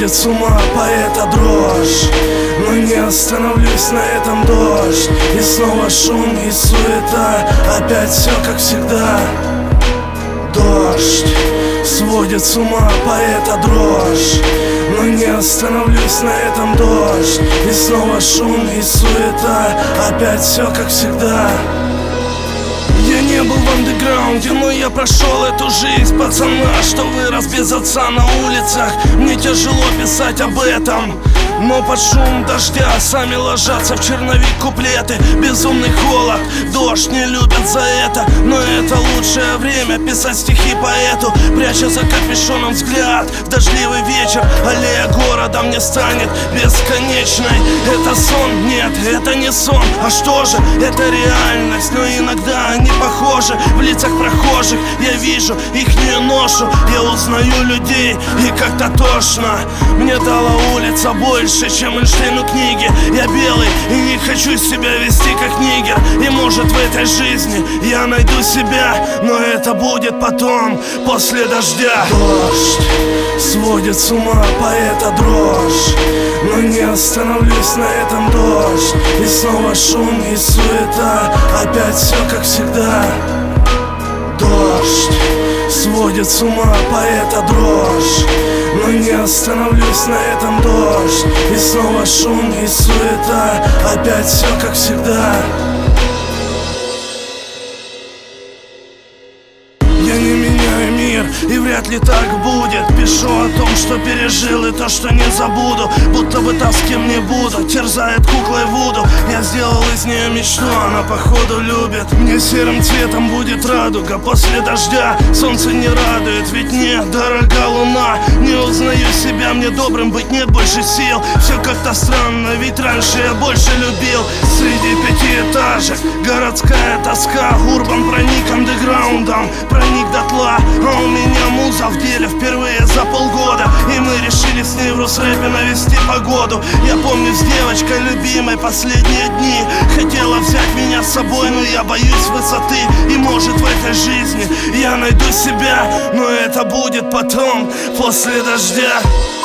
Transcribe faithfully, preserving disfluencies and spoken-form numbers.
Сводит с ума поэта дрожь, но не остановлюсь на этом дождь. И снова шум и суета, опять все как всегда. Дождь сводит с ума поэта дрожь, но не остановлюсь на этом дождь. И снова шум и суета, опять все как всегда. Я не был в андеграунде, но я прошел эту жизнь пацана, что вырос без отца на улицах. Мне тяжело писать об этом, но под шум дождя сами ложатся в черновик куплеты. Безумный холод, дождь не любят за это, но это лучшее время писать стихи поэту. Пряча за капюшоном взгляд в дождливый вечер, аллея города мне станет бесконечной. Это сон? Нет, это не сон. А что же? Это реальность, но иногда они похожи. В лицах прохожих я вижу ихнюю ношу. Я узнаю людей и как-то тошно. Мне дала улица больше, чем Эйнштейну книги. Я белый и не хочу себя вести как нигер. И может в этой жизни я найду себя, но это будет потом, после дождя. Дождь сводит с ума поэта дрожь, но не остановлюсь на этом дождь. И снова шум и суета, опять все как всегда. Дождь сводит с ума поэта дрожь, но не остановлюсь на этом дождь. И снова шум и суета, опять все как всегда. Я не меняю мир, и вряд ли так будет. Пишу о том, что пережил, и то, что не забуду. Будто бы та, с кем не буду, терзает куклой Вуду. Я сделал из нее мечту, она походу любит. Мне серым цветом будет радуга после дождя. Солнце не радует, ведь мне дорога луна. Не узнаю себя, мне добрым быть нет больше сил. Все как-то странно, ведь раньше я больше любил. Среди пятиэтажек городская тоска. Урбан проник андеграундом, проник дотла. А у меня муза в деле впервые за полгода, и мы решили с ней в Русрэпе навести погоду. Я помню с девочкой любимой последние дни. Хотела взять меня с собой, но я боюсь высоты. И может в этой жизни я найду себя, но это будет потом, после дождя.